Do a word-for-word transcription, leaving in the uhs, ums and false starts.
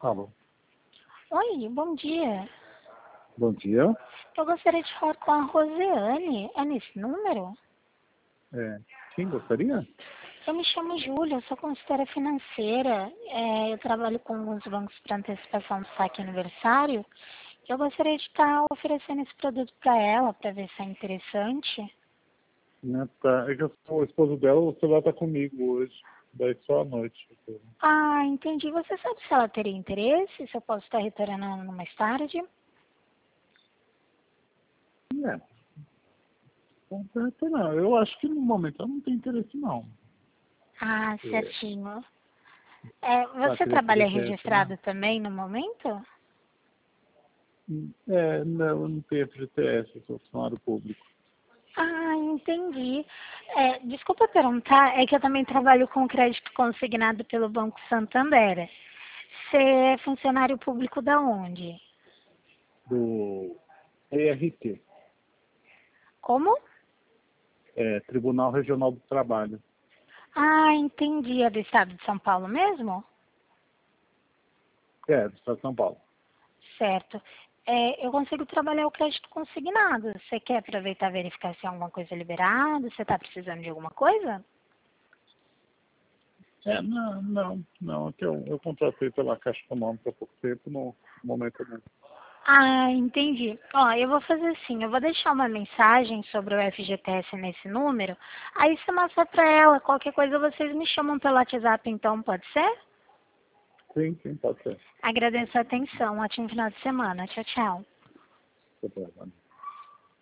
Alô, Oi, bom dia. bom dia. Eu gostaria de falar com a Rosiane. É nesse número? É, quem gostaria? Eu me chamo Júlia, eu sou consultora financeira. É, eu trabalho com alguns bancos para antecipação do saque aniversário. Eu gostaria de estar oferecendo esse produto para ela, para ver se é interessante. Né, tá, é que eu sou o esposo dela, o celular tá comigo hoje, daí só à noite. Ah, entendi. Você sabe se ela teria interesse? Se eu posso estar retornando mais tarde? É, completo não. Eu acho que no momento ela não tem interesse não. Ah, É, certinho. É, ela você queria F G trabalha T S, né? registrado também no momento? É, não, eu não tenho F G T S, eu sou funcionário público. Ah, entendi. É, desculpa perguntar, é que eu também trabalho com crédito consignado pelo Banco Santander. Você é funcionário público da onde? Do T R T, Como? é, Tribunal Regional do Trabalho. Ah, entendi. É do estado de São Paulo mesmo? É, do Estado de São Paulo. Certo. É, eu consigo trabalhar o crédito consignado. Você quer aproveitar e verificar se é alguma coisa liberada? Você está precisando de alguma coisa? É, não, não, não, é que eu, eu contratei pela Caixa Econômica há pouco tempo, no momento não. Ah, entendi. Ó, eu vou fazer assim, eu vou deixar uma mensagem sobre o F G T S nesse número, aí você mostra pra ela, qualquer coisa vocês me chamam pelo WhatsApp então, pode ser? Sim, sim, pode ser. Agradeço a atenção, ótimo final de semana, tchau, tchau. Sem problema.